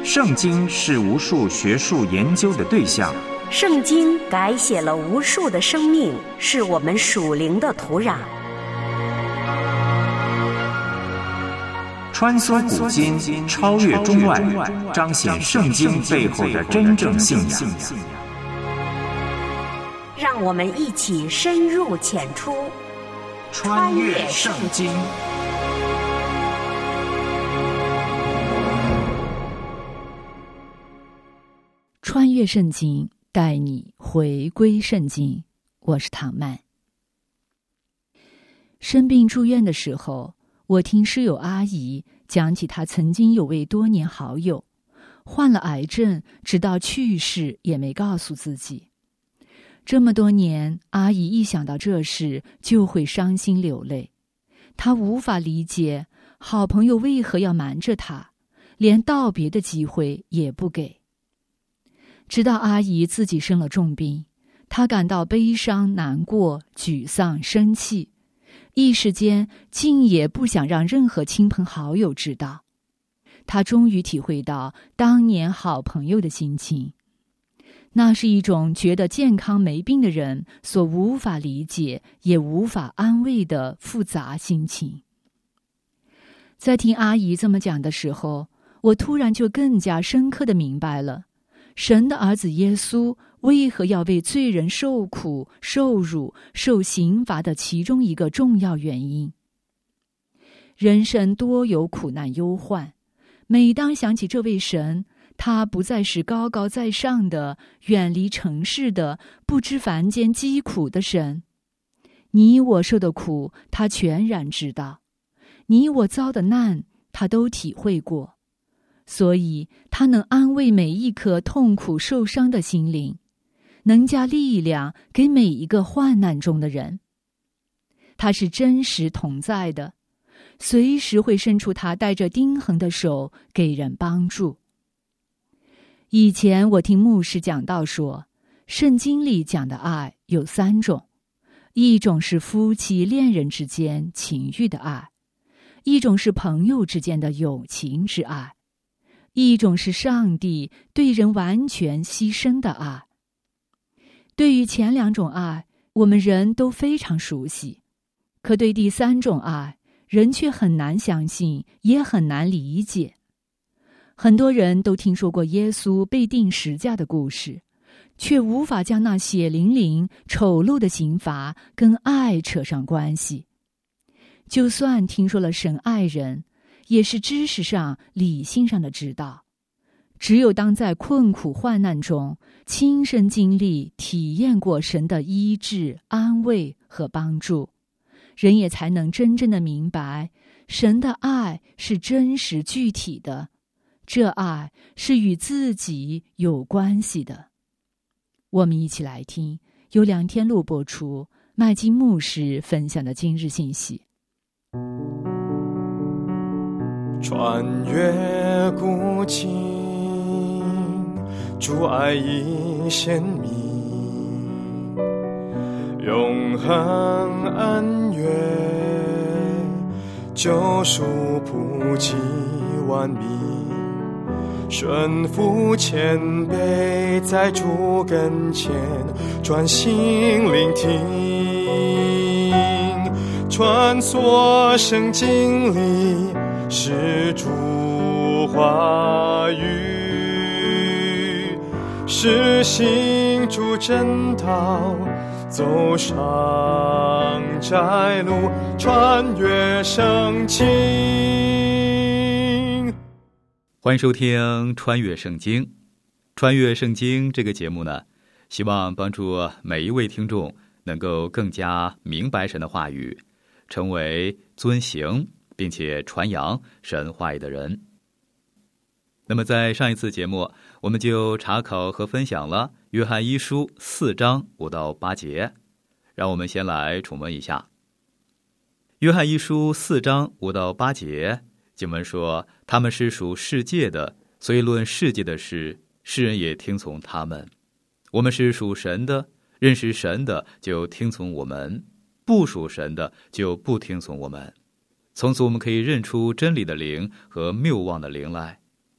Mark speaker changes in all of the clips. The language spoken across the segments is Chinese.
Speaker 1: 圣经是无数学术研究的对象，
Speaker 2: 圣经改写了无数的生命，是我们属灵的土壤。
Speaker 1: 穿梭古今，超越中外，彰显圣经背后的真正信仰。
Speaker 2: 让我们一起深入浅出，
Speaker 1: 穿越圣经。
Speaker 3: 穿越圣经，带你回归圣经。我是唐曼。生病住院的时候，我听室友阿姨讲起她曾经有位多年好友，患了癌症，直到去世也没告诉自己。这么多年，阿姨一想到这事就会伤心流泪。她无法理解好朋友为何要瞒着她，连道别的机会也不给。直到阿姨自己生了重病，她感到悲伤、难过、沮丧、生气，一时间竟也不想让任何亲朋好友知道。她终于体会到当年好朋友的心情，那是一种觉得健康没病的人所无法理解也无法安慰的复杂心情。在听阿姨这么讲的时候，我突然就更加深刻地明白了神的儿子耶稣为何要为罪人受苦、受辱、受刑罚的其中一个重要原因。人生多有苦难忧患，每当想起这位神，他不再是高高在上的、远离尘世的、不知凡间疾苦的神。你我受的苦，他全然知道；你我遭的难，他都体会过。所以他能安慰每一颗痛苦受伤的心灵，能加力量给每一个患难中的人。他是真实同在的，随时会伸出他带着钉痕的手给人帮助。以前我听牧师讲到说，圣经里讲的爱有3种，一种是夫妻恋人之间情欲的爱，一种是朋友之间的友情之爱，一种是上帝对人完全牺牲的爱。对于前2种爱，我们人都非常熟悉，可对第3种爱，人却很难相信，也很难理解。很多人都听说过耶稣被钉十架的故事，却无法将那血淋淋、丑陋的刑罚跟爱扯上关系。就算听说了神爱人，也是知识上、理性上的知道。只有当在困苦患难中，亲身经历、体验过神的医治、安慰和帮助，人也才能真正的明白，神的爱是真实具体的，这爱是与自己有关系的。我们一起来听由梁天禄播出麦金牧师分享的今日信息。
Speaker 4: 穿越古今，主爱已显明，永恒恩怨，救赎普及万民，顺服谦卑，在主跟前专心聆听，穿梭圣经里是主话语，是行主真道，走上窄路，穿越圣经。
Speaker 5: 欢迎收听穿越圣经。穿越圣经这个节目呢，希望帮助每一位听众能够更加明白神的话语，成为遵行并且传扬神话语的人。那么在上一次节目，我们就查考和分享了约翰一书4章5到8节，让我们先来重温一下。约翰一书4章5到8节，经文说，他们是属世界的，所以论世界的事，世人也听从他们。我们是属神的，认识神的就听从我们，不属神的就不听从我们。从此我们可以认出真理的灵和谬妄的灵来。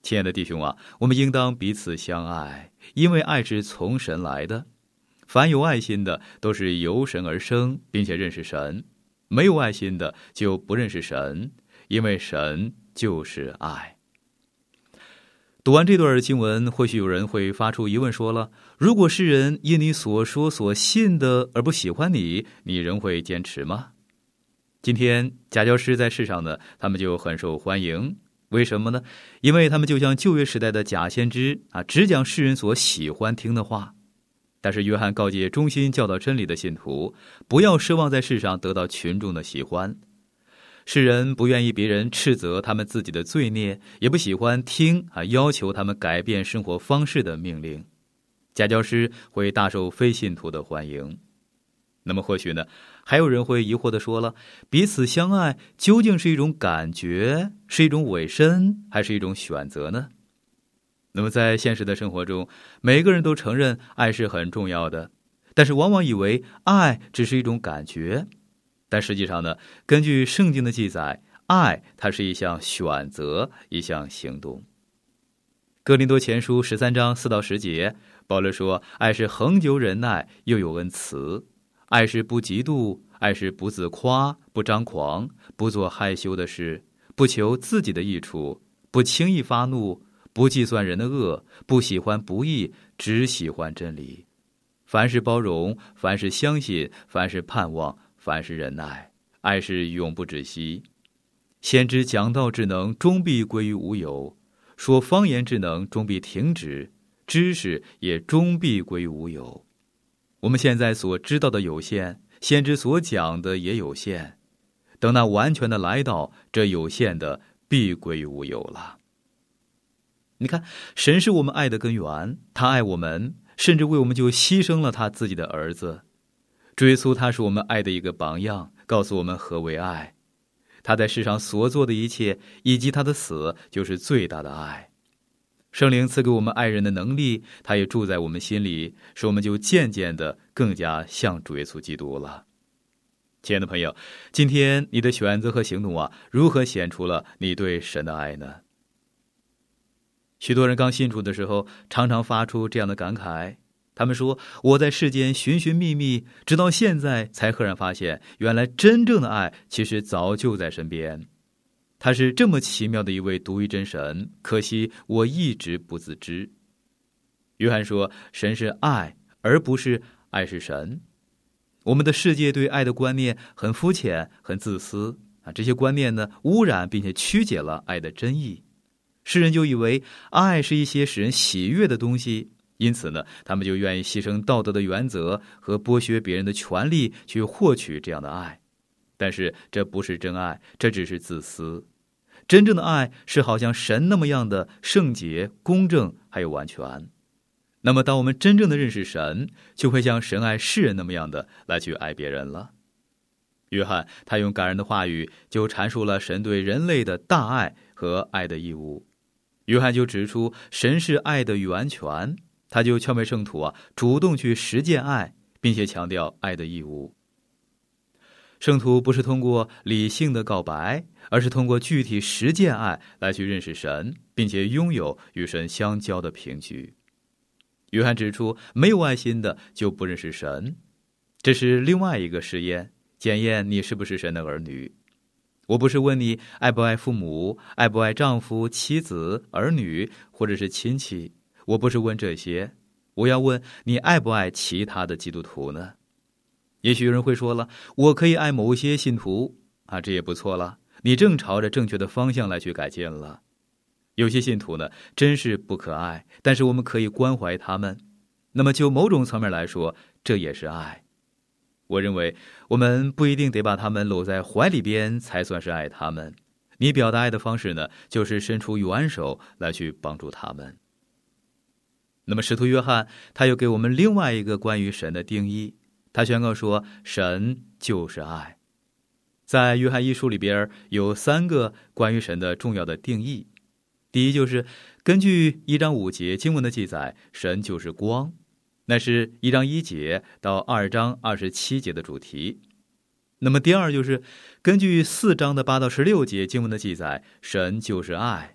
Speaker 5: 亲爱的弟兄啊，我们应当彼此相爱，因为爱是从神来的。凡有爱心的，都是由神而生，并且认识神；没有爱心的，就不认识神，因为神就是爱。读完这段经文，或许有人会发出疑问，说了：如果世人因你所说所信的而不喜欢你，你仍会坚持吗？今天假教师在世上呢，他们就很受欢迎。为什么呢？因为他们就像旧约时代的假先知只讲世人所喜欢听的话。但是约翰告诫忠心教导真理的信徒，不要奢望在世上得到群众的喜欢。世人不愿意别人斥责他们自己的罪孽，也不喜欢听要求他们改变生活方式的命令。假教师会大受非信徒的欢迎。那么或许呢，还有人会疑惑地说了，彼此相爱究竟是一种感觉，是一种委身，还是一种选择呢？那么在现实的生活中，每个人都承认爱是很重要的，但是往往以为爱只是一种感觉。但实际上呢，根据圣经的记载，爱它是一项选择，一项行动。哥林多前书13章4到10节，保罗说，爱是恒久忍耐，又有恩慈；爱是不嫉妒，爱是不自夸，不张狂，不做害羞的事，不求自己的益处，不轻易发怒，不计算人的恶，不喜欢不义，只喜欢真理。凡是包容，凡是相信，凡是盼望，凡是忍耐，爱是永不止息。先知讲道之能，终必归于无有；说方言之能，终必停止；知识也终必归于无有。我们现在所知道的有限，先知所讲的也有限。等那完全的来到，这有限的必归于无有了。你看，神是我们爱的根源，他爱我们，甚至为我们就牺牲了他自己的儿子。主耶稣他是我们爱的一个榜样，告诉我们何为爱。他在世上所做的一切，以及他的死，就是最大的爱。圣灵赐给我们爱人的能力，他也住在我们心里，使我们就渐渐的更加像主耶稣基督了。亲爱的朋友，今天你的选择和行动如何显出了你对神的爱呢？许多人刚信主的时候，常常发出这样的感慨，他们说，我在世间寻寻觅觅，直到现在才赫然发现，原来真正的爱其实早就在身边。他是这么奇妙的一位独一真神，可惜我一直不自知。约翰说，神是爱，而不是爱是神。我们的世界对爱的观念很肤浅，很自私这些观念呢，污染并且曲解了爱的真意。世人就以为爱是一些使人喜悦的东西，因此呢，他们就愿意牺牲道德的原则和剥削别人的权利去获取这样的爱。但是这不是真爱，这只是自私。真正的爱是好像神那么样的圣洁、公正还有完全。那么当我们真正的认识神，就会像神爱世人那么样的来去爱别人了。约翰他用感人的话语就阐述了神对人类的大爱和爱的义务。约翰就指出神是爱的源泉，他就劝慰圣徒主动去实践爱，并且强调爱的义务。圣徒不是通过理性的告白，而是通过具体实践爱来去认识神，并且拥有与神相交的凭据。约翰指出，没有爱心的就不认识神，这是另外一个试验，检验你是不是神的儿女。我不是问你爱不爱父母，爱不爱丈夫、妻子、儿女，或者是亲戚，我不是问这些，我要问你爱不爱其他的基督徒呢？也许有人会说了，我可以爱某些信徒这也不错了，你正朝着正确的方向来去改进了。有些信徒呢，真是不可爱，但是我们可以关怀他们，那么就某种层面来说，这也是爱。我认为我们不一定得把他们搂在怀里边才算是爱他们，你表达爱的方式呢，就是伸出援手来去帮助他们。那么使徒约翰他又给我们另外一个关于神的定义，他宣告说，神就是爱。在约翰一书里边有3个关于神的重要的定义。第一，就是根据1章5节经文的记载，神就是光，那是1章1节到2章27节的主题。那么第二，就是根据4章的8到16节经文的记载，神就是爱，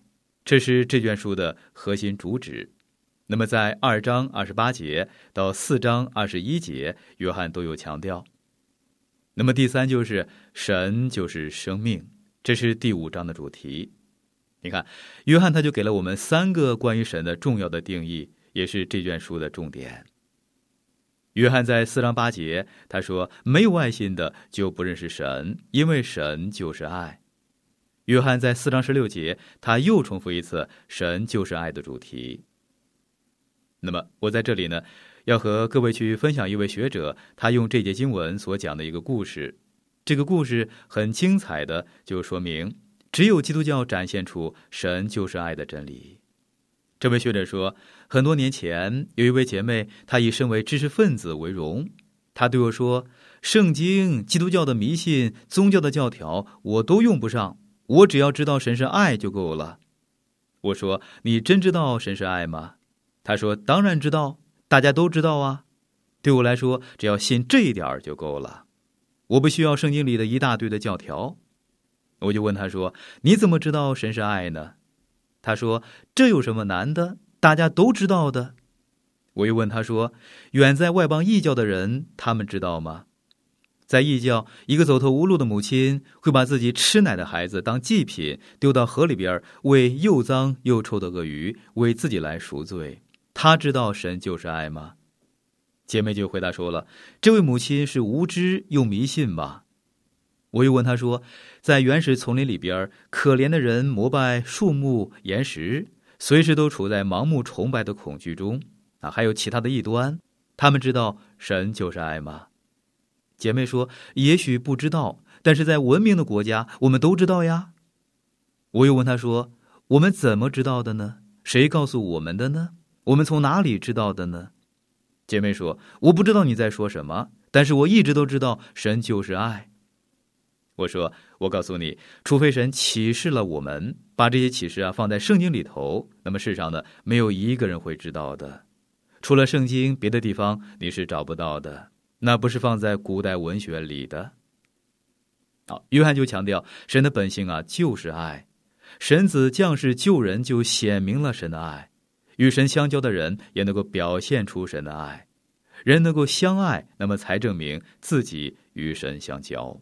Speaker 5: 这是这卷书的核心主旨。那么在2章28节到4章21节，约翰都有强调。那么第3就是神就是生命，这是第5章的主题。你看，约翰他就给了我们3个关于神的重要的定义，也是这卷书的重点。约翰在4章8节他说，没有爱心的就不认识神，因为神就是爱。约翰在4章16节他又重复一次神就是爱的主题。那么我在这里呢，要和各位去分享一位学者他用这节经文所讲的一个故事。这个故事很精彩的就说明只有基督教展现出神就是爱的真理。这位学者说，很多年前有一位姐妹，她以身为知识分子为荣。她对我说，圣经、基督教的迷信、宗教的教条我都用不上，我只要知道神是爱就够了。我说，你真知道神是爱吗？她说，当然知道，大家都知道啊。对我来说，只要信这一点就够了，我不需要圣经里的一大堆的教条。我就问她说，你怎么知道神是爱呢？她说，这有什么难的，大家都知道的。我又问她说，远在外邦异教的人，他们知道吗？在异教，一个走投无路的母亲会把自己吃奶的孩子当祭品丢到河里边，喂又脏又臭的鳄鱼，为自己来赎罪。她知道神就是爱吗？姐妹就回答说了，这位母亲是无知又迷信吧。我又问她说，在原始丛林里边，可怜的人膜拜树木岩石，随时都处在盲目崇拜的恐惧中还有其他的异端，他们知道神就是爱吗？姐妹说，也许不知道，但是在文明的国家我们都知道呀。我又问她说，我们怎么知道的呢？谁告诉我们的呢？我们从哪里知道的呢？姐妹说，我不知道你在说什么，但是我一直都知道神就是爱。我说，我告诉你，除非神启示了我们，把这些启示放在圣经里头，那么世上呢，没有一个人会知道的。除了圣经，别的地方你是找不到的，那不是放在古代文学里的。好，约翰就强调神的本性就是爱，神子降世救人，就显明了神的爱。与神相交的人也能够表现出神的爱，人能够相爱，那么才证明自己与神相交。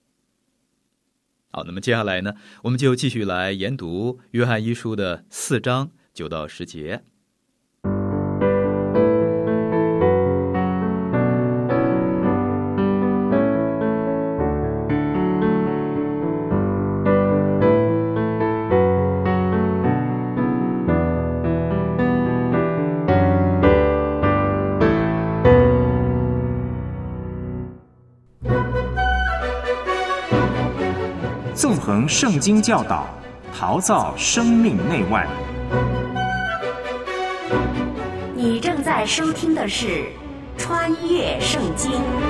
Speaker 5: 好，那么接下来呢，我们就继续来研读约翰一书的4章9到10节。
Speaker 1: 纵横圣经教导，陶造生命内外。
Speaker 2: 你正在收听的是《穿越圣经》。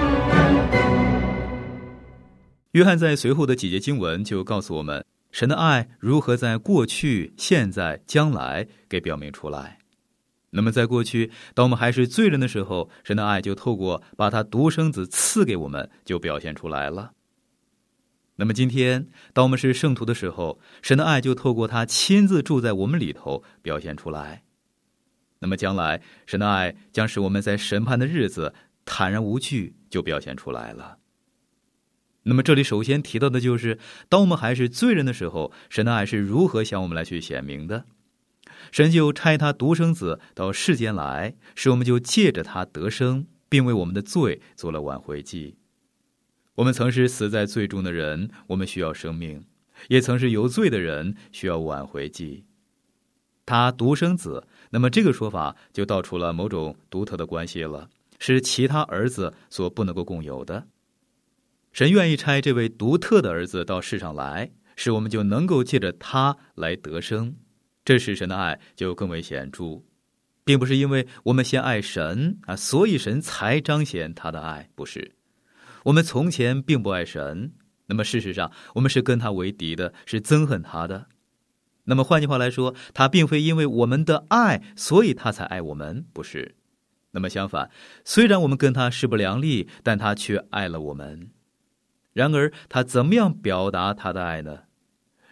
Speaker 5: 约翰在随后的几节经文就告诉我们，神的爱如何在过去、现在、将来给表明出来。那么在过去，当我们还是罪人的时候，神的爱就透过把他独生子赐给我们，就表现出来了。那么今天，当我们是圣徒的时候，神的爱就透过他亲自住在我们里头表现出来。那么将来，神的爱将使我们在审判的日子坦然无惧，就表现出来了。那么这里首先提到的就是，当我们还是罪人的时候，神的爱是如何向我们来去显明的。神就差他独生子到世间来，使我们就借着他得生，并为我们的罪做了挽回祭。我们曾是死在罪中的人，我们需要生命；也曾是有罪的人，需要挽回祭。他独生子，那么这个说法就道出了某种独特的关系了，是其他儿子所不能够共有的。神愿意差这位独特的儿子到世上来，使我们就能够借着他来得生，这使神的爱就更为显著，并不是因为我们先爱神所以神才彰显他的爱，不是。我们从前并不爱神，那么事实上我们是跟他为敌的，是憎恨他的。那么换句话来说，他并非因为我们的爱，所以他才爱我们，不是。那么相反，虽然我们跟他势不两立，但他却爱了我们。然而他怎么样表达他的爱呢？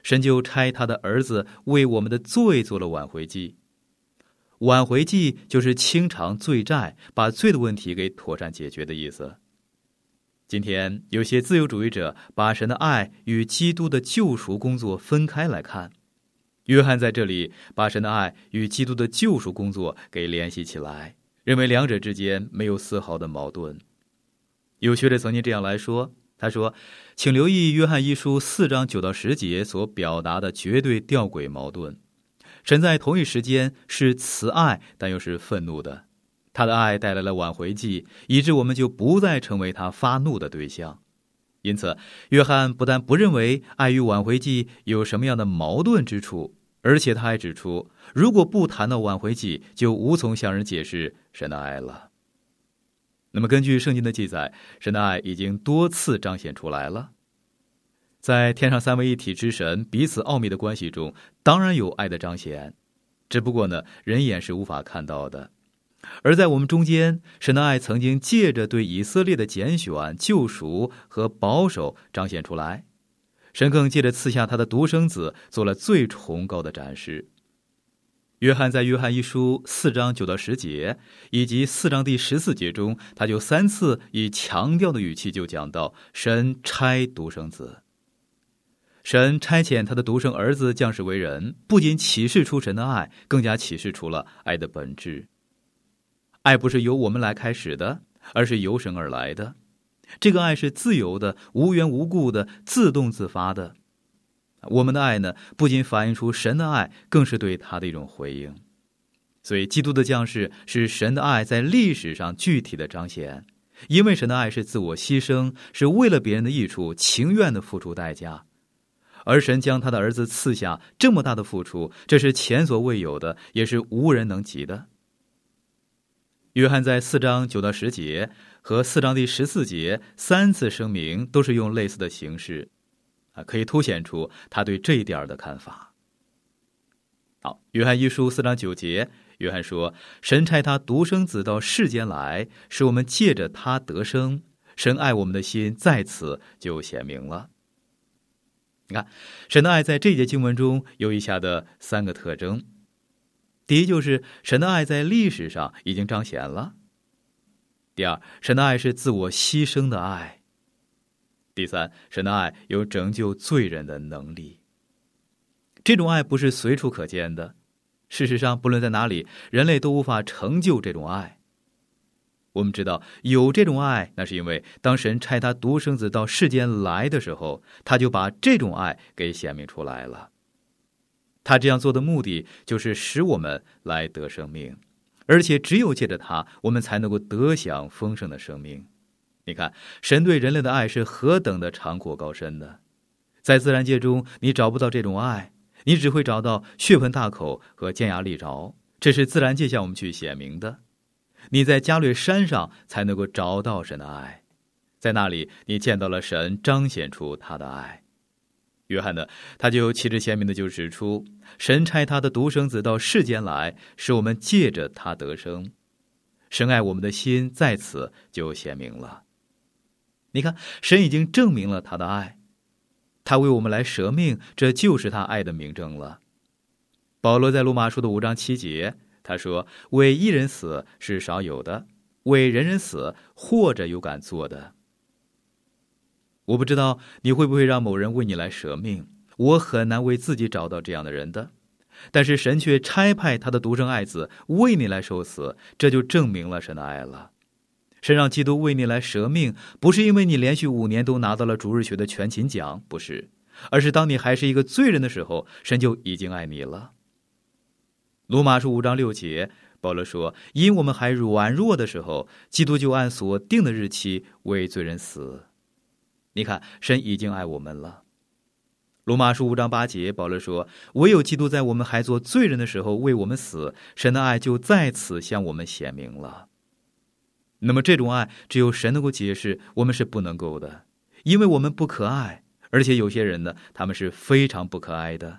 Speaker 5: 神就差他的儿子为我们的罪做了挽回祭。挽回祭就是清偿罪债，把罪的问题给妥善解决的意思。今天有些自由主义者把神的爱与基督的救赎工作分开来看，约翰在这里把神的爱与基督的救赎工作给联系起来，认为两者之间没有丝毫的矛盾。有学者曾经这样来说，他说，请留意约翰一书4章9到10节所表达的绝对吊诡矛盾。神在同一时间是慈爱，但又是愤怒的。他的爱带来了挽回祭，以致我们就不再成为他发怒的对象。因此，约翰不但不认为爱与挽回祭有什么样的矛盾之处，而且他还指出，如果不谈到挽回祭，就无从向人解释神的爱了。那么根据圣经的记载，神的爱已经多次彰显出来了。在天上三位一体之神彼此奥秘的关系中，当然有爱的彰显，只不过呢，人眼是无法看到的。而在我们中间，神的爱曾经借着对以色列的拣选、救赎和保守彰显出来。神更借着赐下他的独生子，做了最崇高的展示。约翰在约翰一书4章9到10节以及4章第14节中，他就3次以强调的语气就讲到神差独生子。神差遣他的独生儿子降世为人，不仅启示出神的爱，更加启示出了爱的本质。爱不是由我们来开始的，而是由神而来的。这个爱是自由的、无缘无故的、自动自发的。我们的爱呢，不仅反映出神的爱，更是对他的一种回应。所以基督的降世是神的爱在历史上具体的彰显，因为神的爱是自我牺牲，是为了别人的益处，情愿的付出代价。而神将他的儿子赐下这么大的付出，这是前所未有的，也是无人能及的。约翰在4章9到10节和4章第14节3次声明，都是用类似的形式，可以凸显出他对这一点的看法。好，约翰一书4章9节，约翰说，神差他独生子到世间来，使我们借着他得生，神爱我们的心在此就显明了。你看，神的爱在这节经文中有以下的3个特征。第一，就是神的爱在历史上已经彰显了。第二，神的爱是自我牺牲的爱。第三，神的爱有拯救罪人的能力。这种爱不是随处可见的，事实上，不论在哪里，人类都无法成就这种爱。我们知道有这种爱，那是因为当神差他独生子到世间来的时候，他就把这种爱给显明出来了。他这样做的目的就是使我们来得生命，而且只有借着他，我们才能够得享丰盛的生命。你看，神对人类的爱是何等的长阔高深的。在自然界中，你找不到这种爱，你只会找到血盆大口和尖牙利爪，这是自然界向我们去显明的。你在加略山上才能够找到神的爱，在那里你见到了神彰显出他的爱。约翰呢，他就旗帜鲜明的就指出，神差他的独生子到世间来，使我们借着他得生。神爱我们的心在此就显明了。你看，神已经证明了他的爱，他为我们来舍命，这就是他爱的明证了。保罗在罗马书的5章7节，他说，为一人死是少有的，为人人死或者有敢做的。我不知道你会不会让某人为你来舍命，我很难为自己找到这样的人的，但是神却差派他的独生爱子为你来受死，这就证明了神的爱了。神让基督为你来舍命，不是因为你连续5年都拿到了主日学的全勤奖，不是，而是当你还是一个罪人的时候，神就已经爱你了。罗马书5章6节，保罗说，因我们还软弱的时候，基督就按所定的日期为罪人死。你看，神已经爱我们了。罗马书5章8节，保罗说，唯有基督在我们还做罪人的时候为我们死，神的爱就在此向我们显明了。那么这种爱只有神能够解释，我们是不能够的，因为我们不可爱，而且有些人呢，他们是非常不可爱的。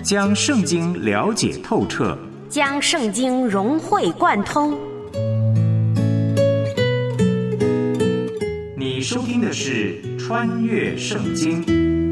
Speaker 1: 将圣经了解透彻，
Speaker 2: 将圣经融会贯通。
Speaker 1: 你收听的是《穿越圣经》。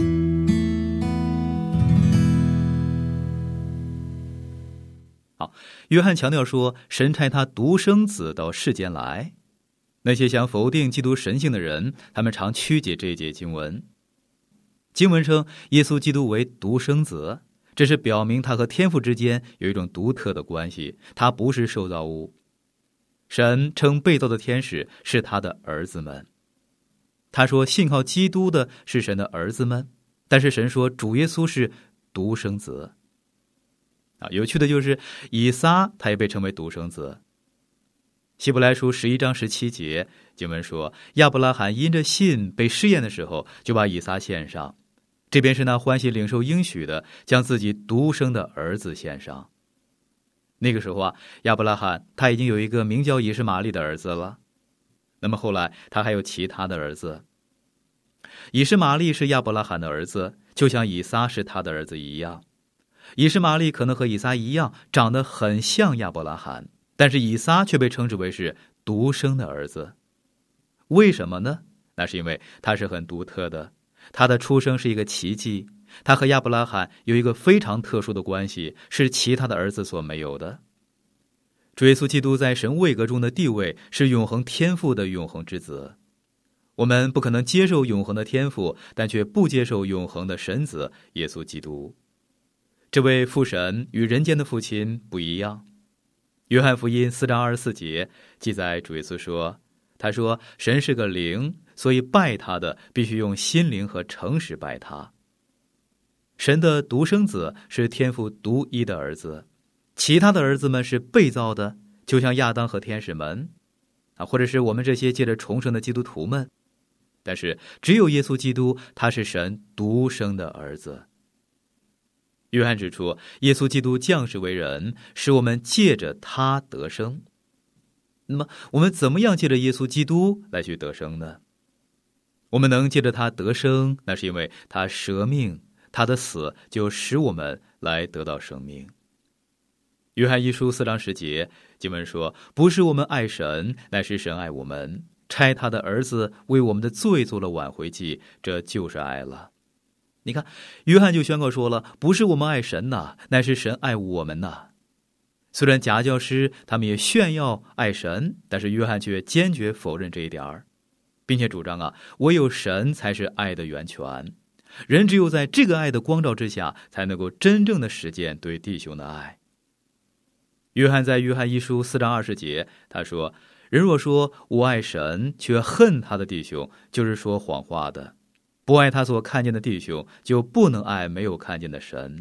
Speaker 5: 好，约翰强调说，神差他独生子到世间来。那些想否定基督神性的人，他们常曲解这一节经文。经文称耶稣基督为独生子，这是表明他和天父之间有一种独特的关系，他不是受造物。神称被造的天使是他的儿子们。他说信靠基督的是神的儿子们，但是神说主耶稣是独生子。有趣的就是以撒他也被称为独生子。希伯来书11章17节经文说，亚伯拉罕因着信被试验的时候，就把以撒献上，这便是那欢喜领受应许的，将自己独生的儿子献上。那个时候亚伯拉罕他已经有一个名叫以实玛利的儿子了。那么后来他还有其他的儿子。以实玛利是亚伯拉罕的儿子，就像以撒是他的儿子一样。以实玛利可能和以撒一样长得很像亚伯拉罕，但是以撒却被称之为是独生的儿子。为什么呢？那是因为他是很独特的，他的出生是一个奇迹，他和亚伯拉罕有一个非常特殊的关系，是其他的儿子所没有的。主耶稣基督在神位格中的地位是永恒天父的永恒之子。我们不可能接受永恒的天父，但却不接受永恒的神子耶稣基督。这位父神与人间的父亲不一样。约翰福音4章24节记载主耶稣说，他说神是个灵，所以拜他的必须用心灵和诚实拜他。神的独生子是天父独一的儿子，其他的儿子们是被造的，就像亚当和天使们或者是我们这些借着重生的基督徒们。但是只有耶稣基督，他是神独生的儿子。约翰指出，耶稣基督降世为人，使我们借着他得生。那么我们怎么样借着耶稣基督来去得生呢？我们能借着他得生，那是因为他舍命，他的死就使我们来得到生命。约翰一书4章10节经文说，不是我们爱神，乃是神爱我们，差他的儿子为我们的罪做了挽回祭，这就是爱了。你看，约翰就宣告说了，不是我们爱神呐，乃是神爱我们呐。虽然假教师他们也炫耀爱神，但是约翰却坚决否认这一点，并且主张唯有神才是爱的源泉，人只有在这个爱的光照之下，才能够真正的实践对弟兄的爱。约翰在约翰一书4章20节他说，人若说我爱神，却恨他的弟兄，就是说谎话的。不爱他所看见的弟兄，就不能爱没有看见的神。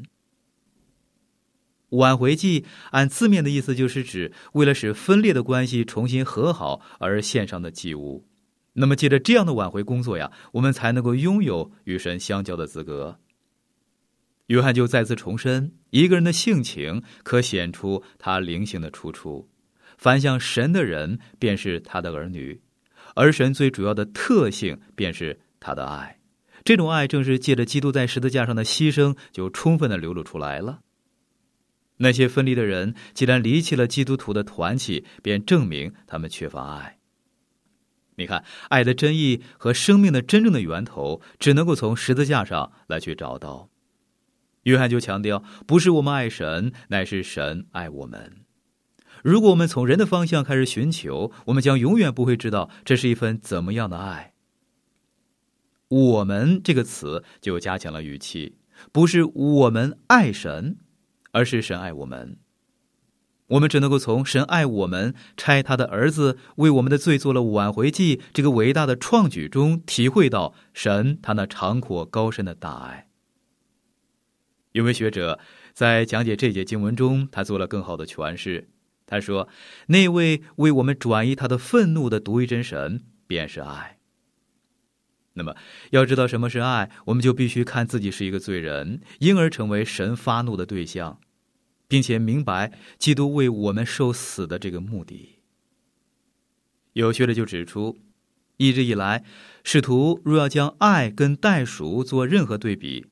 Speaker 5: 挽回祭按字面的意思就是指为了使分裂的关系重新和好而献上的祭物。那么借着这样的挽回工作我们才能够拥有与神相交的资格。约翰就再次重申，一个人的性情可显出他灵性的出处，凡向神的人便是他的儿女，而神最主要的特性便是他的爱。这种爱正是借着基督在十字架上的牺牲就充分地流露出来了。那些分离的人既然离弃了基督徒的团契，便证明他们缺乏爱。你看，爱的真意和生命的真正的源头只能够从十字架上来去找到。约翰就强调，不是我们爱神，乃是神爱我们。如果我们从人的方向开始寻求，我们将永远不会知道这是一份怎么样的爱。我们这个词就加强了语气，不是我们爱神，而是神爱我们。我们只能够从神爱我们，差他的儿子为我们的罪做了挽回祭这个伟大的创举中体会到神他那长阔高深的大爱。有位学者在讲解这节经文中，他做了更好的诠释。他说，那位为我们转移他的愤怒的独一真神便是爱。那么要知道什么是爱，我们就必须看自己是一个罪人，因而成为神发怒的对象，并且明白基督为我们受死的这个目的。有学者就指出，一直以来，使徒若要将爱跟代赎做任何对比，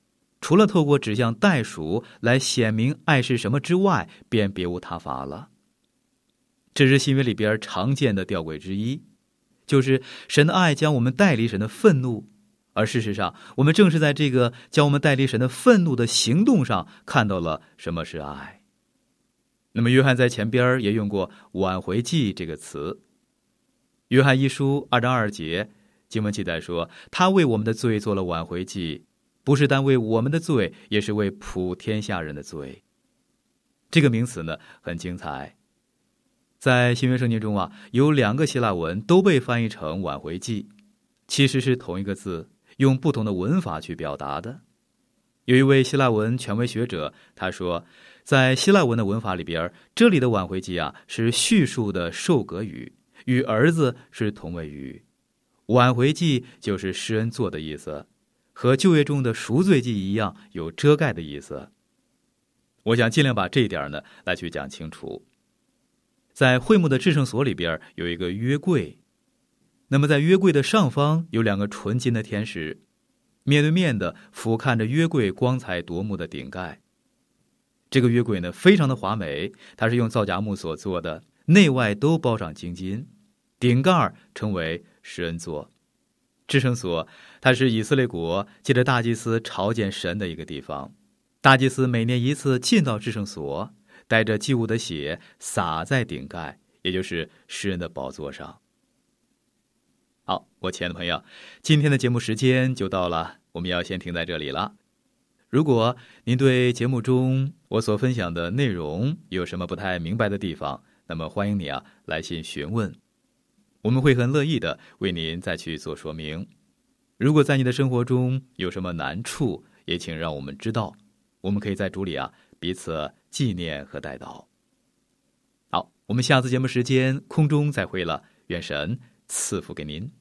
Speaker 5: 除了透过指向代数来显明爱是什么之外，便别无他法了。这是新约里边常见的吊诡之一，就是神的爱将我们带离神的愤怒，而事实上我们正是在这个将我们带离神的愤怒的行动上看到了什么是爱。那么约翰在前边也用过挽回祭这个词。约翰一书2章2节经文记载说，他为我们的罪做了挽回祭，不是单为我们的罪，也是为普天下人的罪。这个名词呢很精彩。在新约圣经中有2个希腊文都被翻译成挽回祭，其实是同一个字，用不同的文法去表达的。有一位希腊文权威学者，他说，在希腊文的文法里边，这里的挽回祭是叙述的受格语，与儿子是同位语。挽回祭就是施恩座的意思，和旧约中的赎罪祭一样，有遮盖的意思。我想尽量把这一点呢来去讲清楚。在会幕的至圣所里边有一个约柜，那么在约柜的上方有2个纯金的天使，面对面的俯瞰着约柜光彩夺目的顶盖。这个约柜呢非常的华美，它是用皂荚木所做的，内外都包上金金，顶盖称为施恩座。至圣所它是以色列国借着大祭司朝见神的一个地方，大祭司每年一次进到至圣所，带着祭物的血洒在顶盖，也就是施恩的宝座上。好，我亲爱的朋友，今天的节目时间就到了，我们要先停在这里了。如果您对节目中我所分享的内容有什么不太明白的地方，那么欢迎你来信询问，我们会很乐意的为您再去做说明。如果在你的生活中有什么难处，也请让我们知道，我们可以在主里彼此纪念和代祷。好，我们下次节目时间空中再会了，愿神赐福给您。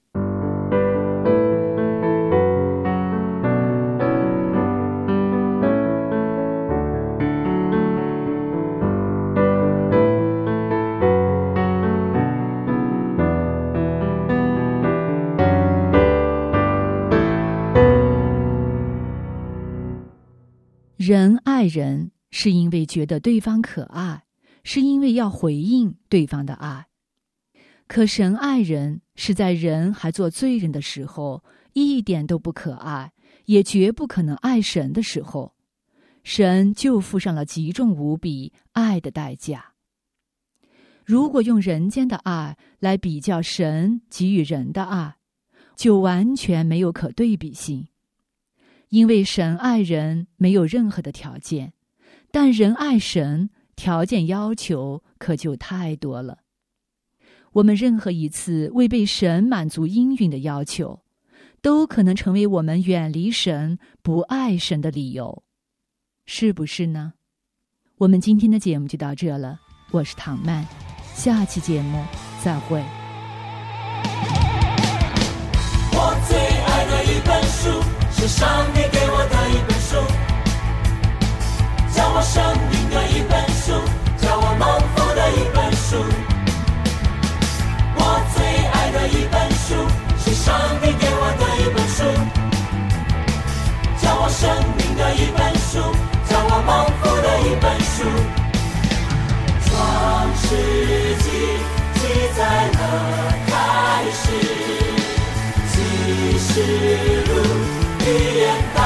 Speaker 3: 人爱人是因为觉得对方可爱，是因为要回应对方的爱。可神爱人是在人还做罪人的时候，一点都不可爱，也绝不可能爱神的时候，神就付上了极重无比爱的代价。如果用人间的爱来比较神给予人的爱，就完全没有可对比性。因为神爱人没有任何的条件，但人爱神，条件要求可就太多了。我们任何一次未被神满足应允的要求，都可能成为我们远离神、不爱神的理由，是不是呢？我们今天的节目就到这了，我是唐曼，下期节目再会。
Speaker 6: 我最爱的一本书，是上帝给我的一本书，教我生命的一本书，教我蒙福的一本书。我最爱的一本书，是上帝给我的一本书，教我生命的一本书，教我蒙福的一本书。创世纪记载了开始，启示录预言